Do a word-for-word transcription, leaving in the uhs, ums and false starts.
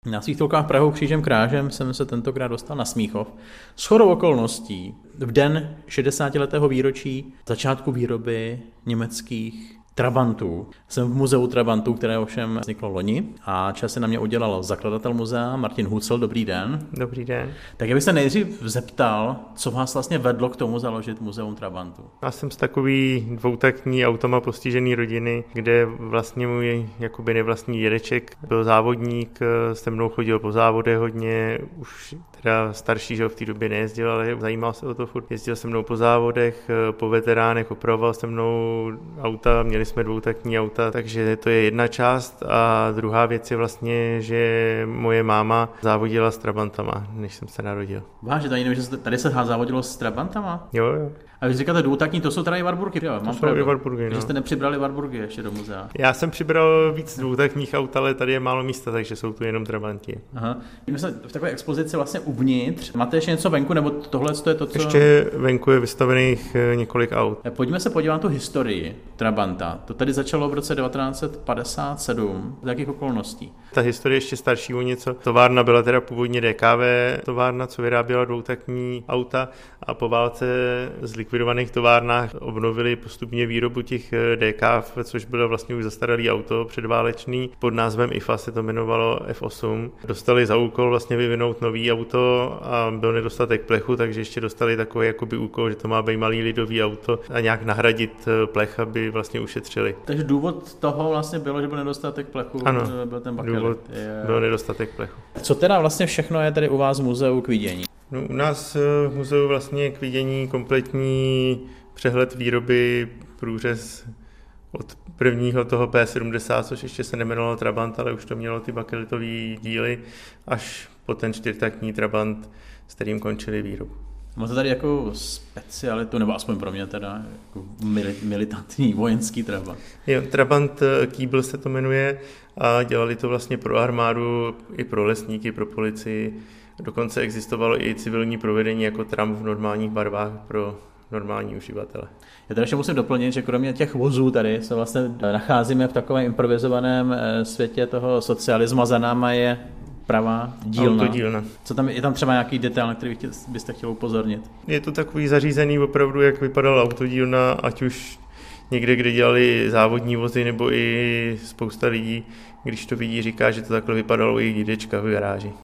Na svých tolkách Prahou křížem krážem jsem se tentokrát dostal na Smíchov. Shodou okolností v den šedesátiletého výročí začátku výroby německých Trabantů. Jsem v muzeu Trabantů, které ovšem vzniklo loni, a čas se na mě udělal zakladatel muzea Martin Hucel. Dobrý den. Dobrý den. Tak já bych se nejdřív zeptal, co vás vlastně vedlo k tomu založit muzeum Trabantů. Já jsem z takový dvoutaktní automa postižený rodiny, kde vlastně můj jakoby nevlastní dědeček byl závodník, se mnou chodil po závodech hodně, už teda starší, že v té době nejezdil, ale zajímal se o to furt. Jezdil se mnou po závodech, po veteránech, opravoval se mnou auta, měli jsme dvoutaktní auta, takže to je jedna část, a druhá věc je vlastně, že moje máma závodila s Trabantama, než jsem se narodil. Váže, tady nevím, že se, tady se závodilo s Trabantama? Jo, jo. A vy říkáte dvoutaktní, to jsou teda i Warburgy, jo? To Mám jsou i Warburgy, no. Že jste nepřibrali Warburgy ještě do muzea. Já jsem přibral víc dvoutaktních aut, ale tady je málo místa, takže jsou tu jenom Trabanti. Aha. My jsme v takové expozici vlastně uvnitř. Máte ještě něco venku, nebo tohle je to, co... Ještě venku je vystavených několik aut. Pojďme se podívat na tu historii Trabanta. To tady začalo v roce devatenáct set padesát sedm. Z jakých okolností? Ta historie ještě starší o něco. Továrna byla teda původně D K V továrna, co vyráběla dvoutaktní auta, a po válce z likvidovaných továrnách obnovili postupně výrobu těch D K V, což bylo vlastně už zastaralý auto předválečný. Pod názvem I F A se to jmenovalo F osm. Dostali za úkol vlastně vyvinout nový auto a byl nedostatek plechu, takže ještě dostali takový jakoby úkol, že to má být malý lidový auto a nějak nahradit plech, aby vlastně ušetřili. Takže důvod toho vlastně bylo, že byl nedostatek plechu, ano, byl ten bakelit. Důvod je... byl nedostatek plechu. Co teda vlastně všechno je tady u vás v muzeu k vidění? No, u nás v muzeu vlastně k vidění kompletní přehled výroby, průřez od prvního toho P sedmdesát, což ještě se nemenovalo Trabant, ale už to mělo ty bakelitový díly, až po ten čtyřtaktní Trabant, s kterým končili výrobu. Máte tady jako specialitu, nebo aspoň pro mě teda, jako militantní vojenský Trabant. Jo, Trabant Kýbl se to jmenuje, a dělali to vlastně pro armádu, i pro lesníky, pro policii. Dokonce existovalo i civilní provedení jako tram v normálních barvách pro normální uživatele. Já tady ještě musím doplnit, že kromě těch vozů tady se vlastně nacházíme v takovém improvizovaném světě toho socialismu, a za náma je pravá dílna. Autodílna. Co tam, je tam třeba nějaký detail, na který byste chtěli upozornit? Je to takový zařízený opravdu, jak vypadala autodílna, ať už někde, kde dělali závodní vozy, nebo i spousta lidí, když to vidí, říká, že to takhle vypadalo i dědečka v garáži.